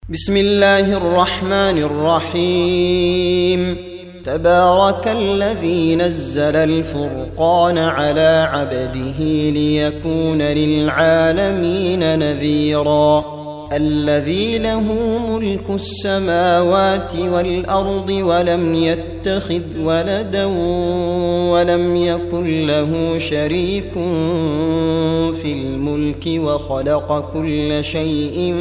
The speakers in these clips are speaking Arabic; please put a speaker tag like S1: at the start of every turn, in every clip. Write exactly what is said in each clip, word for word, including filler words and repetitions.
S1: بسم الله الرحمن الرحيم. تبارك الذي نزل الفرقان على عبده ليكون للعالمين نذيرا. الذي له ملك السماوات والأرض ولم يتخذ ولدا ولم يكن له شريك في الملك وخلق كل شيء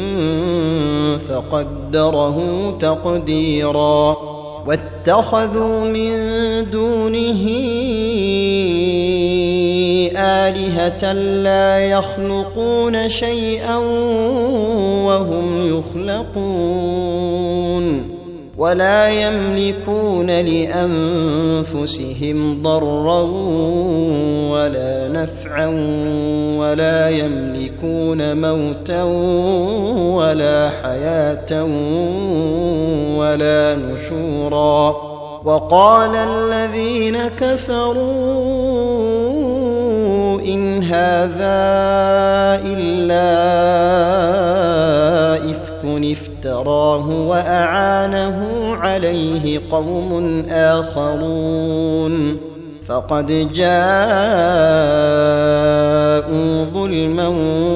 S1: فقدره تقديرا. واتخذوا من دونه آلهة لا يخلقون شيئا وهم يخلقون ولا يملكون لأنفسهم ضرا ولا نفعا ولا يملكون موتا ولا حياة ولا نشورا. وقال الذين كفروا إن هذا إلا إفك افتراه وأعانه عليه قوم آخرون فقد جاءوا ظلما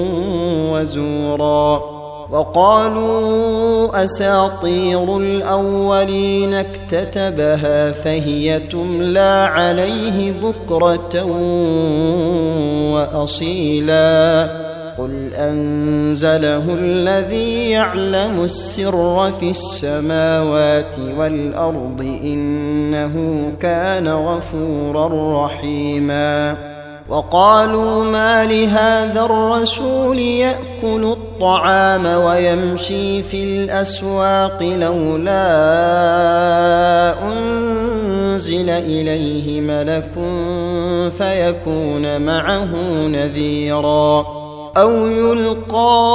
S1: وزورا. وقالوا أساطير الأولين اكتتبها فهي تملى عليه بكرة وأصيلا. قل أنزله الذي يعلم السر في السماوات والأرض إنه كان غفورا رحيما. وقالوا ما لهذا الرسول يأكل الطعام ويمشي في الأسواق لولا أنزل إليه ملك فيكون معه نذيرا أو يلقى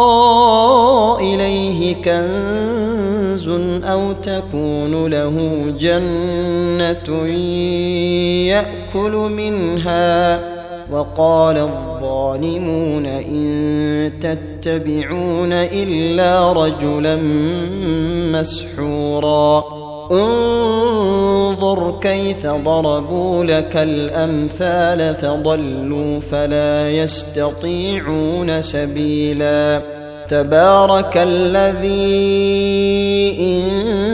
S1: إليه كنز أو تكون له جنة يأكل منها. وقال الظالمون إن تتبعون إلا رجلا مسحورا. انظر كيف ضربوا لك الأمثال فضلوا فلا يستطيعون سبيلا. تبارك الذي إن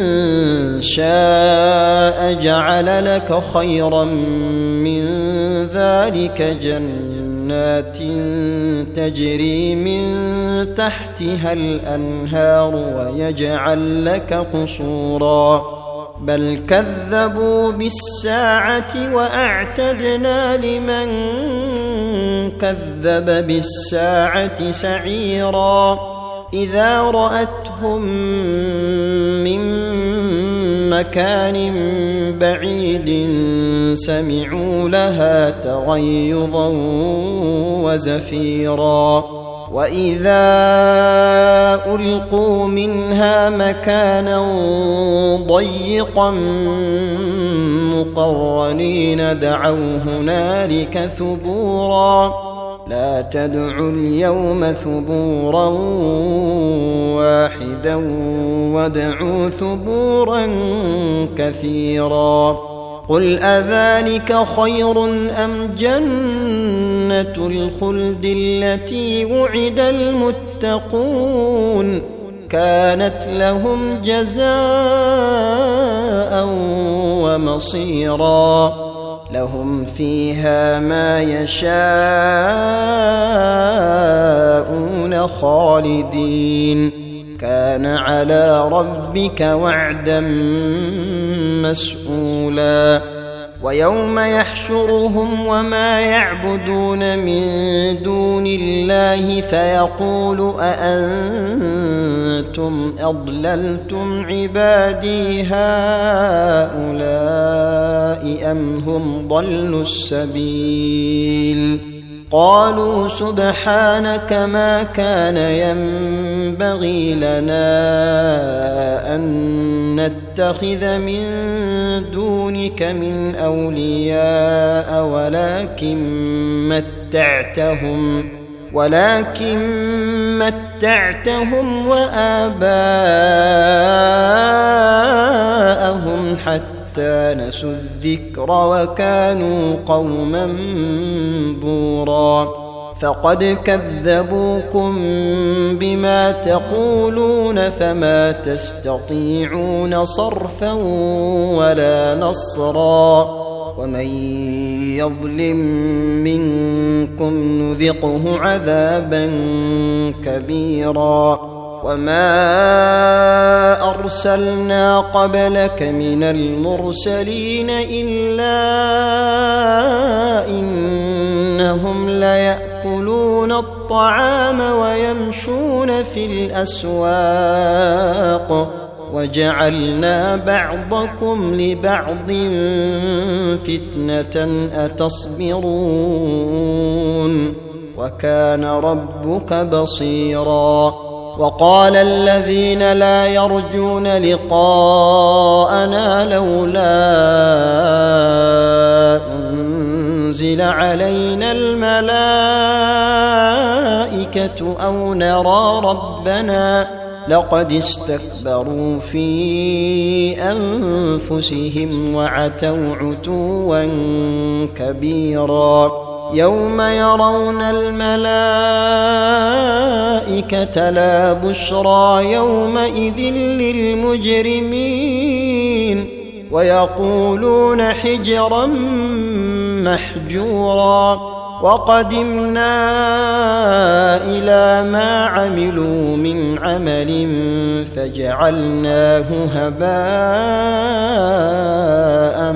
S1: شاء جعل لك خيرا من ذلك جنات تجري من تحتها الأنهار ويجعل لك قصورا. بل كذبوا بالساعة وأعتدنا لمن كذب بالساعة سعيرا. إذا رأتهم من مكان بعيد سمعوا لها تغيظا وزفيرا. وإذا ألقوا منها مكانا ضيقا مقرنين دعوا هنالك ثبورا. لا تدعوا اليوم ثبورا واحدا وادعوا ثبورا كثيرا. قل أذلك خير أم جنة الخلد التي وعد المتقون كانت لهم جزاء ومصيرا. لهم فيها ما يشاءون خالدين كان على ربك وعدا مسئولا. ويوم يحشرهم وما يعبدون من دون الله فيقول أأنتم أضللتم عبادي هؤلاء أم هم ضلوا السبيل. قالوا سبحانك ما كان ينبغي لنا أن نتخذ من دونك من أولياء ولكن متعتهم ولكن متعتهم وآباءهم حتى نسوا الذكر وكانوا قوما بورا فقد كذبوكم بما تقولون فما تستطيعون صرفا ولا نصرا ومن يظلم منكم نذقه عذابا كبيرا وما أرسلنا قبلك من المرسلين إلا إنهم ليأكلون الطعام ويمشون في الأسواق وجعلنا بعضكم لبعض فتنة أتصبرون وكان ربك بصيرا وقال الذين لا يرجون لقاءنا لولا أنزل علينا الملائكة أو نرى ربنا لقد استكبروا في أنفسهم وعتوا عتوا كبيرا يوم يرون الملائكة لا بشرى يومئذ للمجرمين ويقولون حجرا محجورا وقدمنا إلى ما عملوا من عمل فجعلناه هباء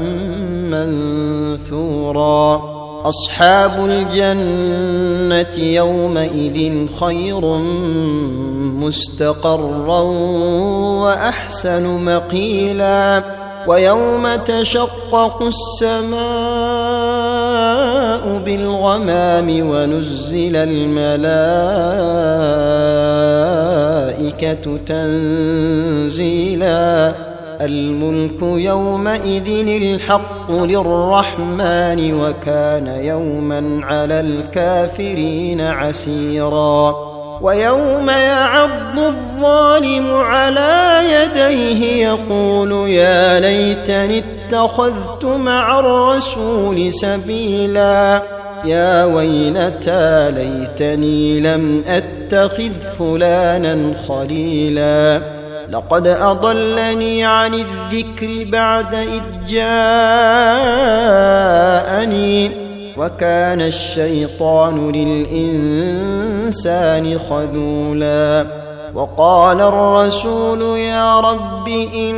S1: منثورا أصحاب الجنة يومئذ خير مستقرا وأحسن مقيلا ويوم تشقق السماء بالغمام ونزل الملائكة تنزيلا الملك يومئذ الحق للرحمن وكان يوما على الكافرين عسيرا ويوم يعض الظالم على يديه يقول يا ليتني اتخذت مع الرسول سبيلا يا ويلتى ليتني لم أتخذ فلانا خليلا لقد أضلني عن الذكر بعد إذ جاءني وكان الشيطان للإنسان خذولا وقال الرسول يا رب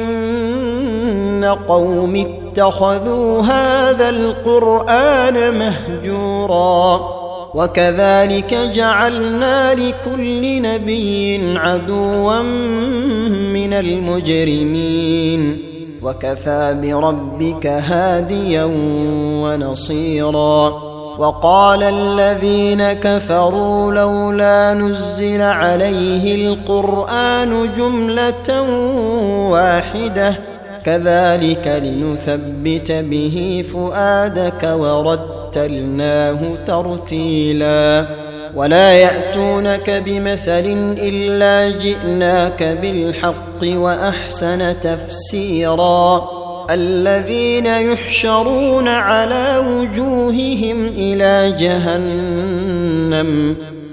S1: إن قوم اتخذوا هذا القرآن مهجورا وكذلك جعلنا لكل نبي عدوا من المجرمين وكفى بربك هاديا ونصيرا وقال الذين كفروا لولا نزل عليه القرآن جملة واحدة كذلك لنثبت به فؤادك ورتلناه ترتيلا ولا يأتونك بمثل إلا جئناك بالحق وأحسن تفسيرا الذين يحشرون على وجوههم إلى جهنم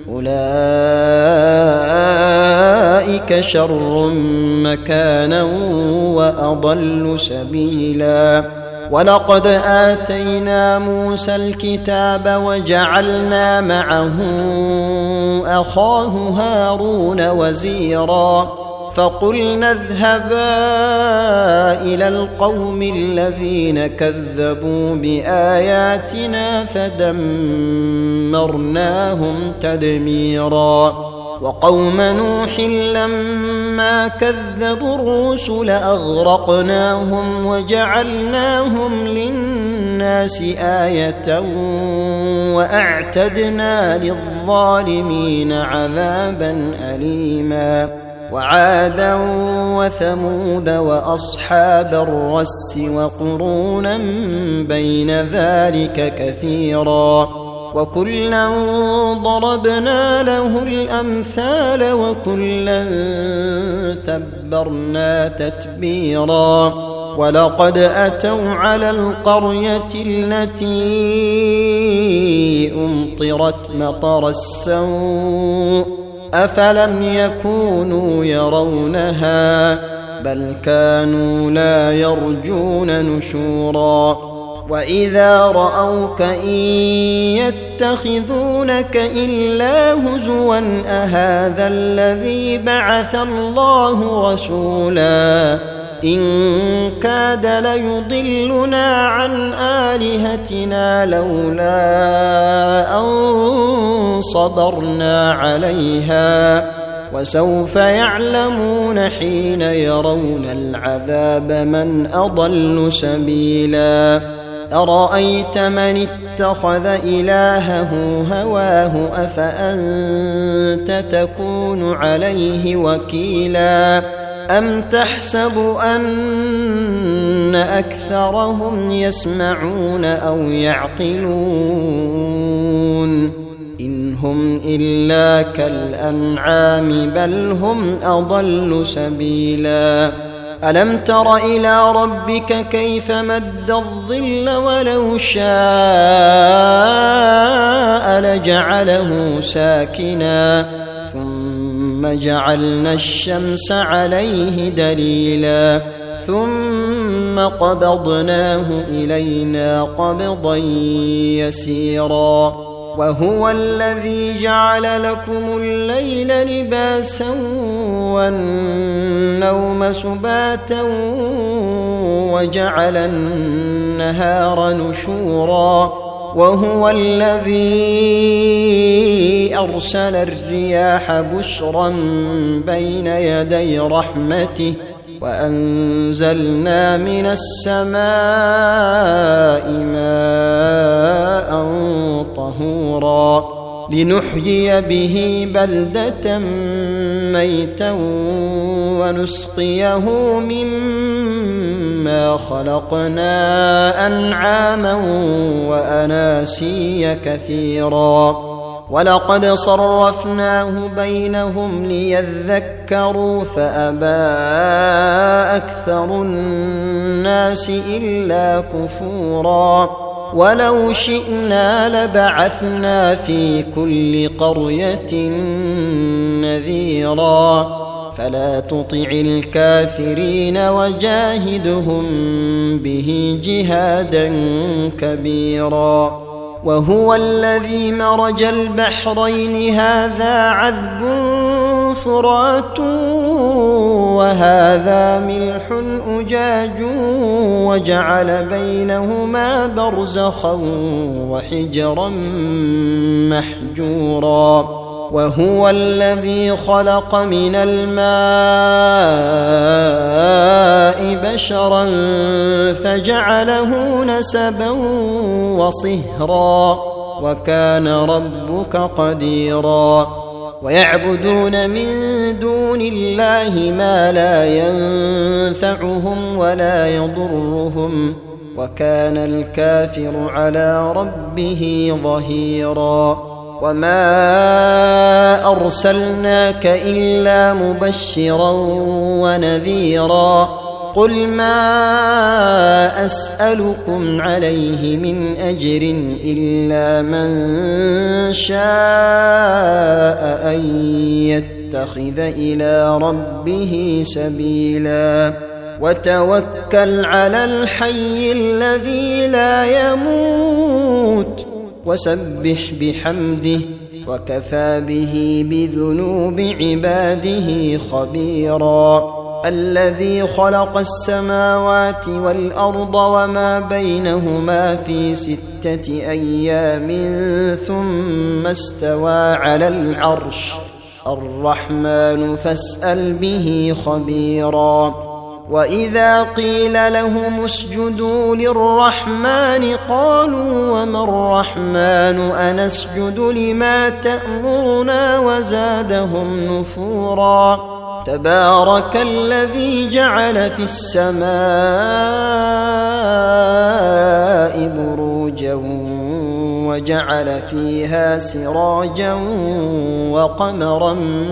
S1: أولئك شر مكانا وأضل سبيلا ولقد آتينا موسى الكتاب وجعلنا معه أخاه هارون وزيرا فقلنا اذهبا إلى القوم الذين كذبوا بآياتنا فدمرناهم تدميرا وقوم نوح لما كذبوا الرسل أغرقناهم وجعلناهم للناس آية وأعتدنا للظالمين عذابا أليما وعادا وثمود وأصحاب الرس وقرونا بين ذلك كثيرا وكلا ضربنا له الأمثال وكلا تبرنا تتبيرا ولقد أتوا على القرية التي أمطرت مطر السوء أفلم يكونوا يرونها بل كانوا لا يرجون نشورا وإذا رأوك إن يتخذونك إلا هزوا أهذا الذي بعث الله رسولا إن كاد ليضلنا عن آلهتنا لولا أن صبرنا عليها وسوف يعلمون حين يرون العذاب من أضل سبيلا أرأيت من اتخذ إلهه هواه أفأنت تكون عليه وكيلا أم تحسب أن أكثرهم يسمعون أو يعقلون إن هم إلا كالأنعام بل هم أضل سبيلا ألم تر إلى ربك كيف مد الظل ولو شاء لجعله ساكنا ثم جعلنا الشمس عليه دليلا ثم قبضناه إلينا قبضا يسيرا وهو الذي جعل لكم الليل لباسا والنوم سباتا وجعل النهار نشورا وهو الذي أرسل الرياح بشرا بين يدي رحمته وأنزلنا من السماء ماء طهورا لنحيي به بلدة ميتا ونسقيه مما خلقنا أنعاما وأناسيا كثيرا ولقد صرفناه بينهم ليذكروا فأبى أكثر الناس إلا كفورا ولو شئنا لبعثنا في كل قرية نذيرا فلا تطع الكافرين وجاهدهم به جهادا كبيرا وهو الذي مرج البحرين هذا عذب فرات وهذا ملح أجاج وجعل بينهما برزخا وحجرا محجورا وهو الذي خلق من الماء بشرا فجعله نسبا وصهرا وكان ربك قديرا ويعبدون من دون الله ما لا ينفعهم ولا يضرهم وكان الكافر على ربه ظهيرا وما أرسلناك إلا مبشرا ونذيرا قل ما أسألكم عليه من أجر إلا من شاء أن يتخذ إلى ربه سبيلا وتوكل على الحي الذي لا يموت وسبح بحمده وكفى به بذنوب عباده خبيرا الذي خلق السماوات والأرض وما بينهما في ستة أيام ثم استوى على العرش الرحمن فاسأل به خبيرا وإذا قيل لهم اسجدوا للرحمن قالوا وما الرحمن أنسجد لما تأمرنا وزادهم نفورا تبارك الذي جعل في السماء بروجا وجعل فيها سراجا وقمرا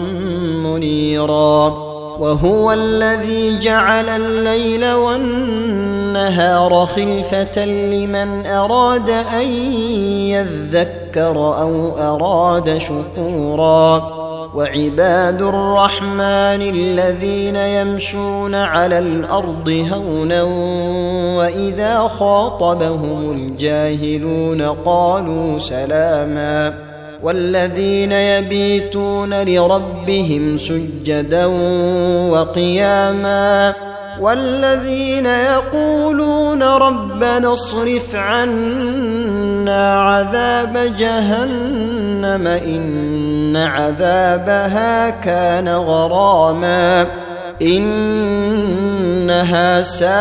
S1: منيرا وهو الذي جعل الليل والنهار خلفة لمن أراد أن يذكر أو أراد شكورا وعباد الرحمن الذين يمشون على الأرض هونا وإذا خاطبهم الجاهلون قالوا سلاما والذين يبيتون لربهم سجدا وقياما والذين يقولون ربنا اصرف عنا عذاب جهنم إن عذابها كان غراما إنها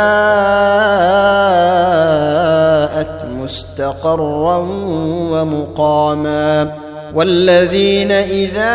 S1: ساءت مستقرا ومقاما والذين إذا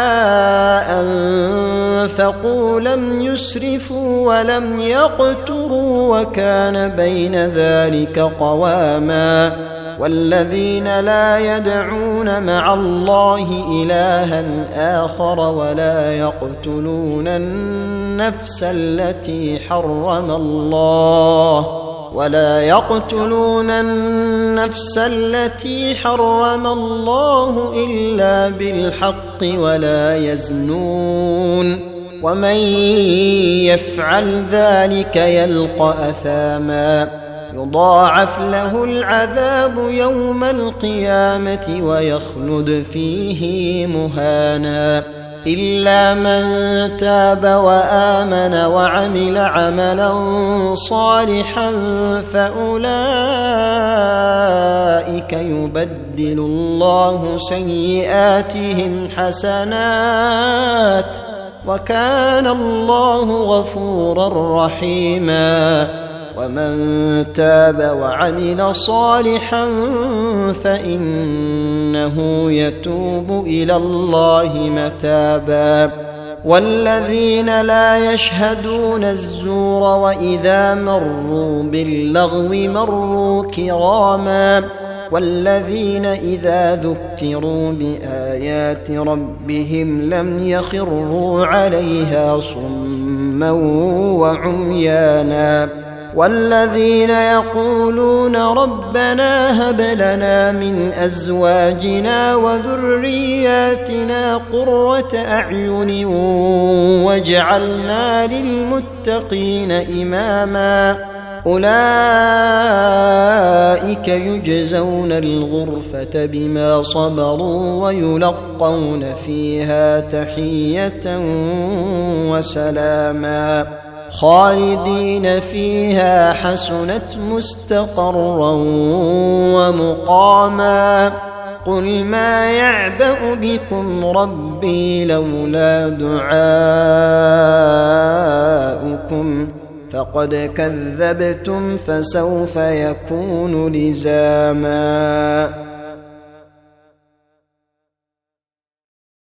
S1: أنفقوا لم يسرفوا ولم يقتروا وكان بين ذلك قواما والذين لا يدعون مع الله إلها آخر ولا يقتلون النفس التي حرم الله ولا يقتلون النفس التي حرم الله إلا بالحق ولا يزنون ومن يفعل ذلك يلقى أثاما يضاعف له العذاب يوم القيامة ويخلد فيه مهانا إلا من تاب وآمن وعمل عملا صالحا فأولئك يبدل الله سيئاتهم حسنات وكان الله غفورا رحيما ومن تاب وعمل صالحا فإنه يتوب إلى الله متابا والذين لا يشهدون الزور وإذا مروا باللغو مروا كراما والذين إذا ذكروا بآيات ربهم لم يخروا عليها صما وعميانا والذين يقولون ربنا هب لنا من أزواجنا وذرياتنا قرة أعين واجعلنا للمتقين إماما أولئك يجزون الغرفة بما صبروا ويلقون فيها تحية وسلاما خالدين فيها حسنت مستقرا ومقاما قل ما يعبأ بكم ربي لولا دعاؤكم فقد كذبتم فسوف يكون لزاما